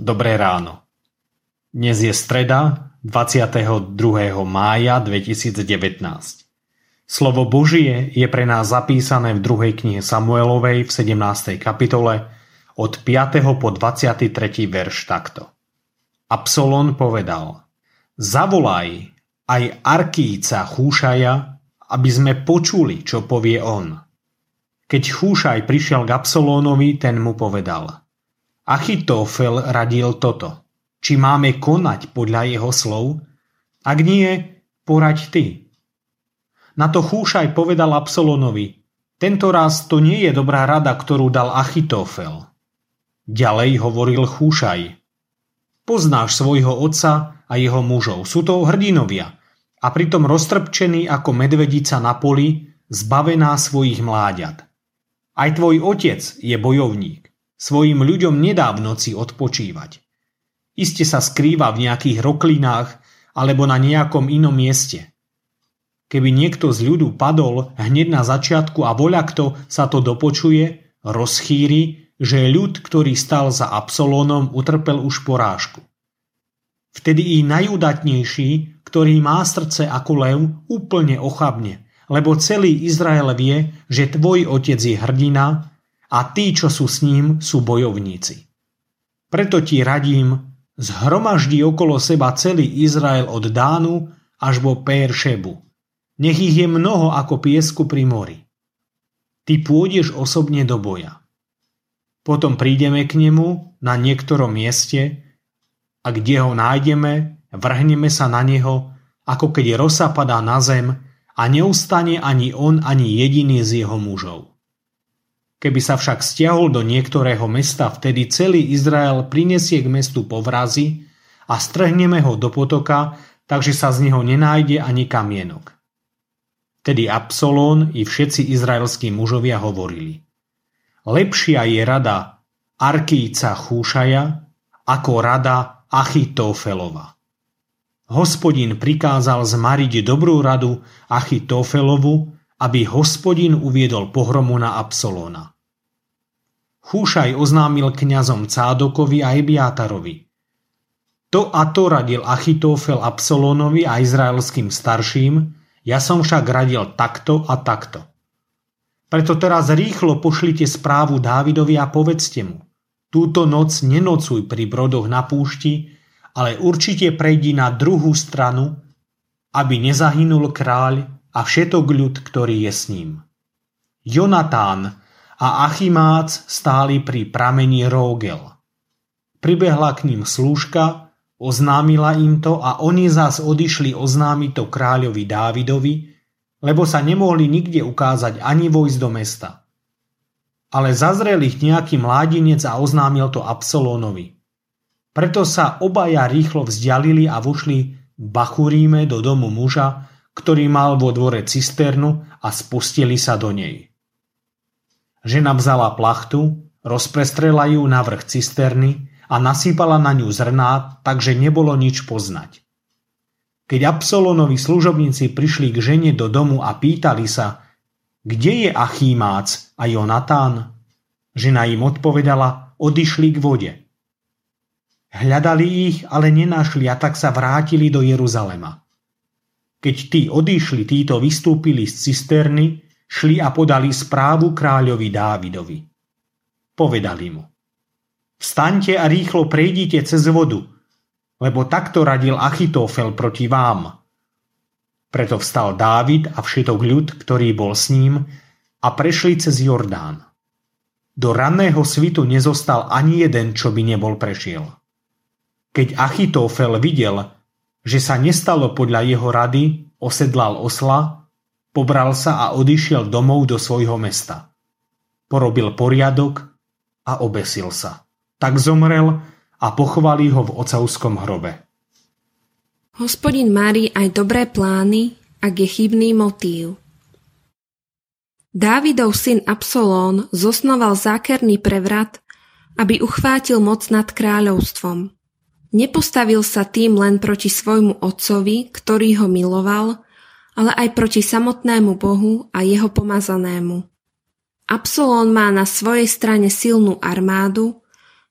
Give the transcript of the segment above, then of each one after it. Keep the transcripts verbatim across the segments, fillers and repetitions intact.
Dobré ráno. Dnes je streda, dvadsiateho druhého mája dvetisícdevätnásť. Slovo Božie je pre nás zapísané v druhej knihe Samuelovej v sedemnástej kapitole od piateho po dvadsiaty tretí verš takto. Absalón povedal: Zavolaj aj Arkíca Chúšaja, aby sme počuli, čo povie on. Keď Chúšaj prišiel k Absalónovi, ten mu povedal: Achitofel radil toto. Či máme konať podľa jeho slov? Ak nie, poraď ty. Na to Chúšaj povedal Absalónovi: Tento raz to nie je dobrá rada, ktorú dal Achitofel. Ďalej hovoril Chúšaj: Poznáš svojho otca a jeho mužov. Sú to hrdinovia a pritom roztrpčení ako medvedica na poli, zbavená svojich mláďat. Aj tvoj otec je bojovník. Svojim ľuďom nedá v noci odpočívať. Iste sa skrýva v nejakých roklinách alebo na nejakom inom mieste. Keby niekto z ľudu padol hneď na začiatku a voľakto sa to dopočuje, rozchýri, že ľud, ktorý stal za Absalónom, utrpel už porážku. Vtedy i najudatnejší, ktorý má srdce ako lev, úplne ochabne, lebo celý Izrael vie, že tvoj otec je hrdina a tí, čo sú s ním, sú bojovníci. Preto ti radím, zhromaždi okolo seba celý Izrael od Dánu až po Pér-šebu. Nech ich je mnoho ako piesku pri mori. Ty pôjdeš osobne do boja. Potom prídeme k nemu na niektorom mieste a kde ho nájdeme, vrhneme sa na neho, ako keď rosa padá na zem a neustane ani on, ani jediný z jeho mužov. Keby sa však stiahol do niektorého mesta, vtedy celý Izrael prinesie k mestu povrazy a strhneme ho do potoka, takže sa z neho nenájde ani kamienok. Tedy Absalón i všetci izraelskí mužovia hovorili: Lepšia je rada Arkíca Chúšaja ako rada Achitofelova. Hospodin prikázal zmariť dobrú radu Achitofelovu, aby Hospodin uviedol pohromu na Absalóna. Chúšaj oznámil kňazom Cádokovi a Ebiátarovi: To a to radil Achitofel Absalónovi a izraelským starším, ja som však radil takto a takto. Preto teraz rýchlo pošlite správu Dávidovi a povedzte mu: Túto noc nenocuj pri brodoch na púšti, ale určite prejdi na druhú stranu, aby nezahynul kráľ a všetok ľud, ktorý je s ním. Jonatán a Achimác stáli pri pramení Rógel. Pribehla k ním slúžka, oznámila im to a oni zás odišli oznámiť to kráľovi Dávidovi, lebo sa nemohli nikde ukázať ani vojsť do mesta. Ale zazrel ich nejaký mládinec a oznámil to Absalónovi. Preto sa obaja rýchlo vzdialili a vošli v Bachuríme do domu muža, ktorý mal vo dvore cisternu, a spustili sa do nej. Žena vzala plachtu, rozprestrela ju na vrch cisterny a nasýpala na ňu zrná, takže nebolo nič poznať. Keď Absalónovi služobníci prišli k žene do domu a pýtali sa: Kde je Achimác a Jonatán? Žena im odpovedala: Odišli k vode. Hľadali ich, ale nenašli, a tak sa vrátili do Jeruzalema. Keď tí odišli, títo vystúpili z cisterny, šli a podali správu kráľovi Dávidovi. Povedali mu: Vstaňte a rýchlo prejdite cez vodu, lebo takto radil Achitofel proti vám. Preto vstal Dávid a všetok ľud, ktorý bol s ním, a prešli cez Jordán. Do ranného svitu nezostal ani jeden, čo by nebol prešiel. Keď Achitofel videl, že sa nestalo podľa jeho rady, osedlal osla, pobral sa a odišiel domov do svojho mesta. Porobil poriadok a obesil sa. Tak zomrel a pochvali ho v otcovskom hrobe. Hospodin marí aj dobré plány, ak je chybný motív. Dávidov syn Absalón zosnoval zákerný prevrat, aby uchvátil moc nad kráľovstvom. Nepostavil sa tým len proti svojmu otcovi, ktorý ho miloval, ale aj proti samotnému Bohu a jeho pomazanému. Absalón má na svojej strane silnú armádu,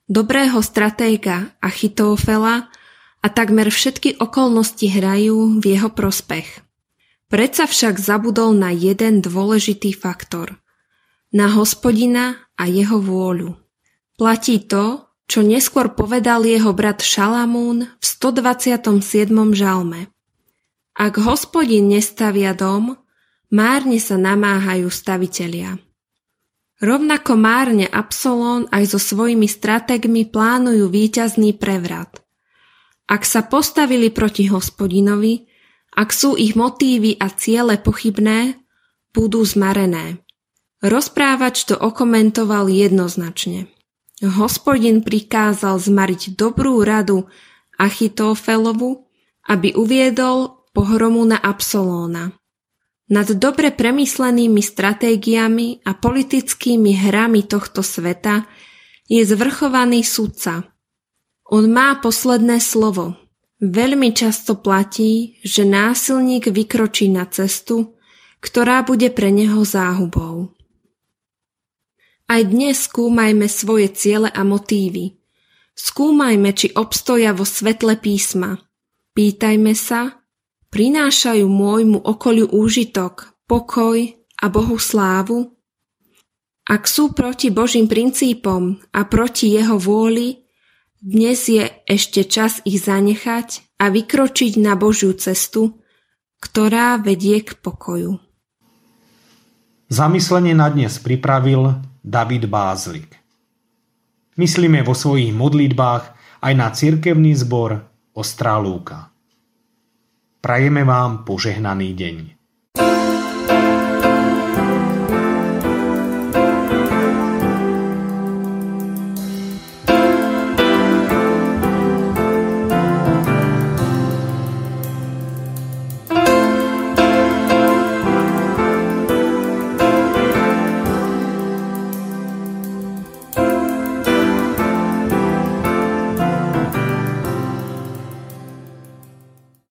dobrého stratéga Achitófela a takmer všetky okolnosti hrajú v jeho prospech. Predsa však zabudol na jeden dôležitý faktor. Na Hospodina a jeho vôľu. Platí to, čo neskôr povedal jeho brat Šalamún v stodvadsiatom siedmom žalme. Ak Hospodin nestavia dom, márne sa namáhajú stavitelia. Rovnako márne Absalón aj so svojimi stratégmi plánujú víťazný prevrat. Ak sa postavili proti Hospodinovi, ak sú ich motívy a ciele pochybné, budú zmarené. Rozprávač to okomentoval jednoznačne. Hospodin prikázal zmariť dobrú radu Achitófelovu, aby uviedol pohromu na Absalóna. Nad dobre premyslenými stratégiami a politickými hrami tohto sveta je zvrchovaný sudca. On má posledné slovo. Veľmi často platí, že násilník vykročí na cestu, ktorá bude pre neho záhubou. Aj dnes skúmajme svoje ciele a motívy. Skúmajme, či obstoja vo svetle písma. Pýtajme sa, prinášajú môjmu okoliu úžitok, pokoj a Bohu slávu? Ak sú proti Božím princípom a proti jeho vôli, dnes je ešte čas ich zanechať a vykročiť na Božiu cestu, ktorá vedie k pokoju. Zamyslenie na dnes pripravil David Bázlik. Myslíme vo svojich modlitbách aj na cirkevný zbor Ostrá Lúka. Prajeme vám požehnaný deň.